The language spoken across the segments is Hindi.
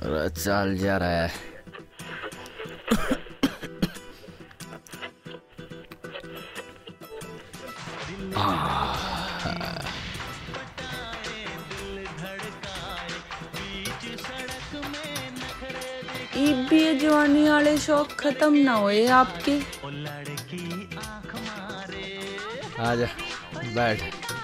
चल जा रहा है। भी ये जवानी वाले शौक खत्म ना हुए आपके। आजा बैठ।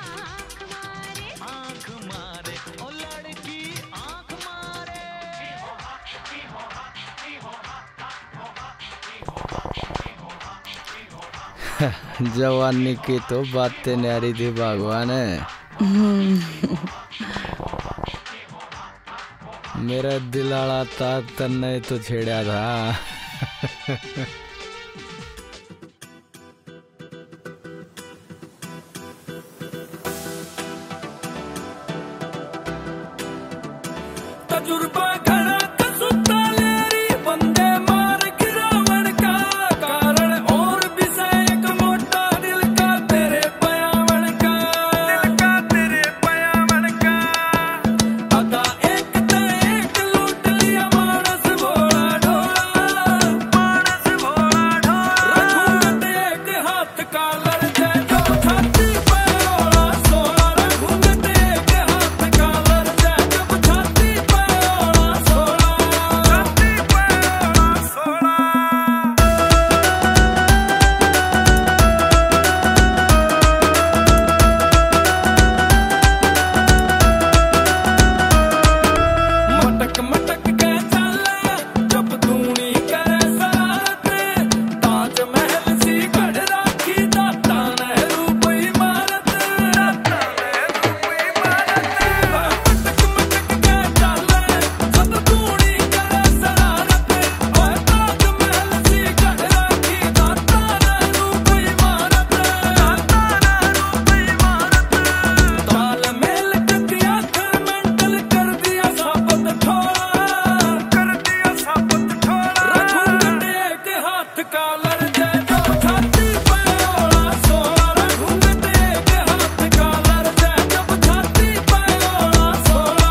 जवानी की तो बातें न्यारी थी भगवान है। मेरा दिल आड़ा था तन्ने तो छेड़ा था। तजुर्बा घड़ा कसुता लेरी बंदे मार गिरावण का कारण और भी एक मोटा दिल का तेरे पयावण का अदा एक ते एक लूट लिया मानस भोला ढोला रघुनंद एक हाथ का लड़ जाए जो छाती पे ओला सोला रघुनंद एक हाथ का लड़ जाए जब छाती पे ओला सोला। मटक मटक के चले जब धूनी करे शरारत ताज महल सी गढ़ राखी दाता नेहरू इमारत मटक मटक के चले जब धूनी करे शरारत और ताज महल सी गढ़ राखी दाता नेहरू इमारत तालमेल टकिया कर मेंटल कर दिया साबत ठोड़ा रघुनंद एक हाथ का लड़ जाए जो छाती पे ओला सोला रघुनंद एक हाथ का लड़ जाए जब छाती पे ओला सोला।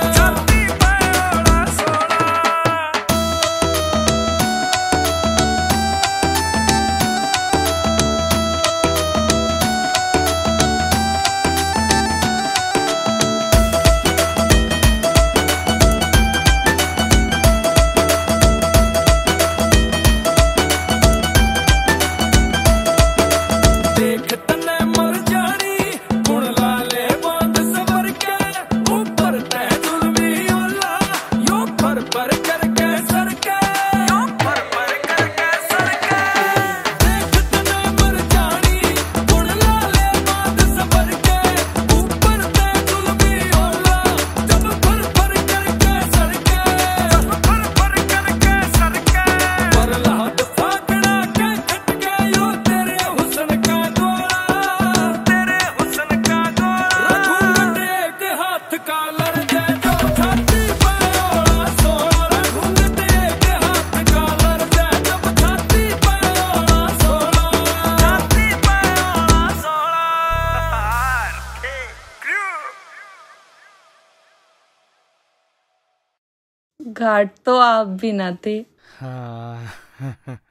देख तने मर जानी गुण लाले बांध सवर के ऊपर तह जुल्मी ओला यो पर करके सर के देख तने मर जानी गुण लाले बांध सवर के ऊपर तह जुल्मी ओला जब पर करके सर के पर लाद फाकड़ा के खटके यो तेरे हुस्न का गोला रघुनंद एक हाथ का लड़ जाए जो छाती पे ओला सोला रघुनंद एक हाथ का लड़ जाए जब छाती पे ओला सोला। घाट तो आप भी ना थे। हाँ।